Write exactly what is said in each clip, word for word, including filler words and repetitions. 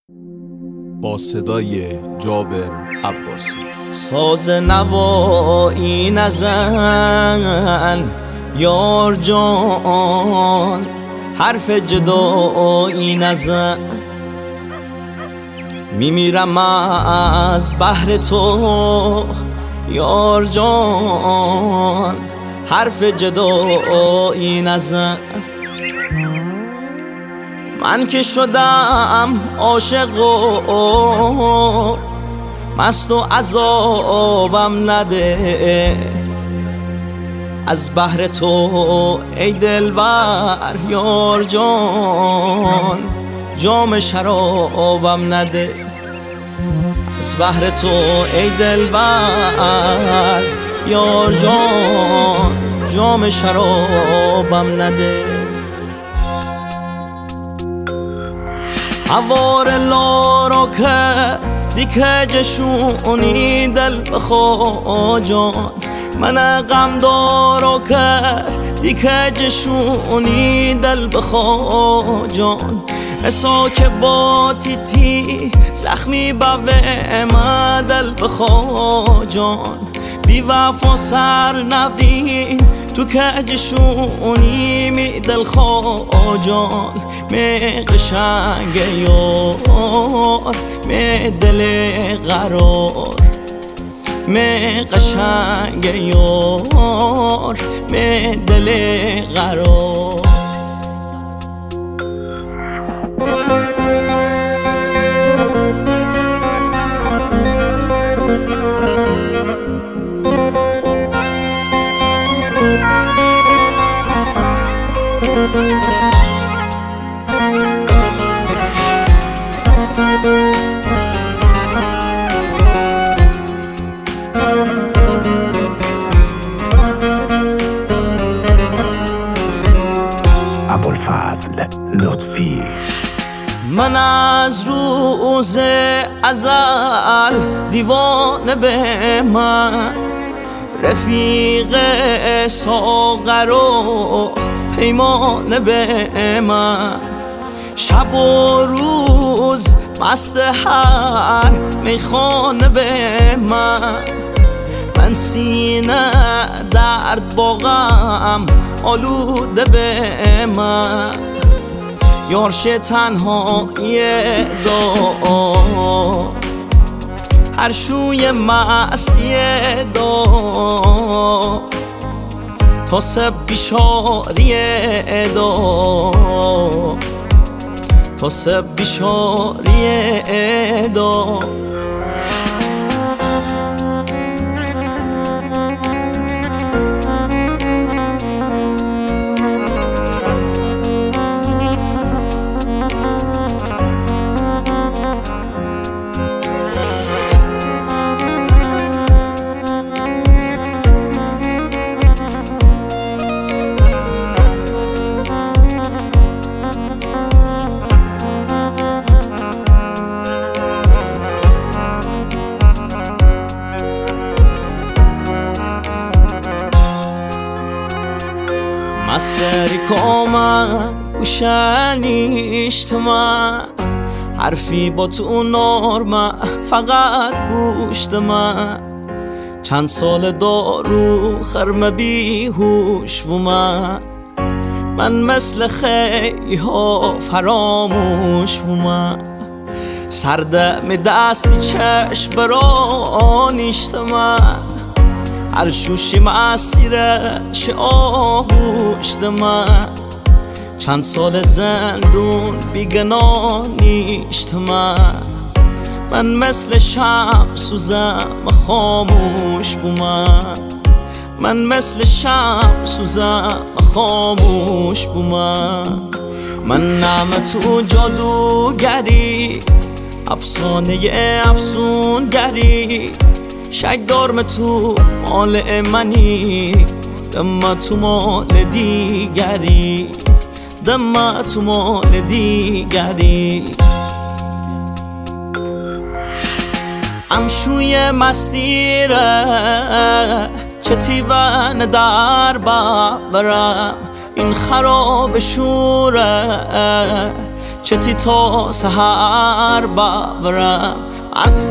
با صدای جابر عباسی. ساز نوایی نزن یار جان، حرف جدایی نزن، میمیرم از بحر تو یار جان، حرف جدایی نزن. من که شدم عاشق و مست و عذابم نده، از بحر تو ای دلبر یار جان، جام شرابم نده. از بحر تو ای دلبر یار جان، جام شرابم نده. هوار لارو که دیگه جشونی دل بخوا جان، من غم دارو که دیگه جشونی دل بخوا جان. اسا که با تیتی زخمی باوه ما دل بخوا جان، بی وفا سر نبین تو که جشونی می دل خواه جان. می قشنگ یار می دل قرار، می قشنگ یار می دل قرار. ابوالفضل لطفی. من از روز ازل دیوانه به من، رفیق ساغر و پیمانه به من، شب و روز مست هر میخانه به من. من سینه درد با غم آلوده به من، یارش تنهایی دا هر شوی مستی دا، تا سب بیشاری دا، تا سب بیشاری دا. مستری کامن گوشنیشت من، حرفی با تو نارمه فقط گوشت من. چند سال دارو خرم بیهوش و من، من مثل خیلی ها فراموش و من. سردم دستی چشم برانیشت من، هر شوشی مسیرش آهوشت من. چند سال زندون بیگنانیشت من، من مثل شمع سوزم خاموش بو من. من مثل شمع سوزم خاموش بو من. من نعمه تو جادوگری، افسانه افسونگری، شک دارم تو مال منی، دم تو مال دیگری، دم تو مال دیگری. امشوی مسیره چه تیون در ببرم، این خراب شوره چتی تا سهر ببرم از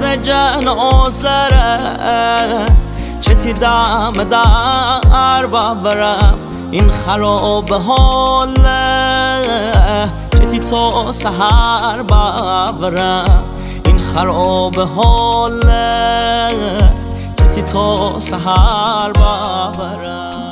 جنازه چتی دم در ببرم این خراب حاله چتی تا سهر ببرم این خراب حاله چتی تا سهر ببرم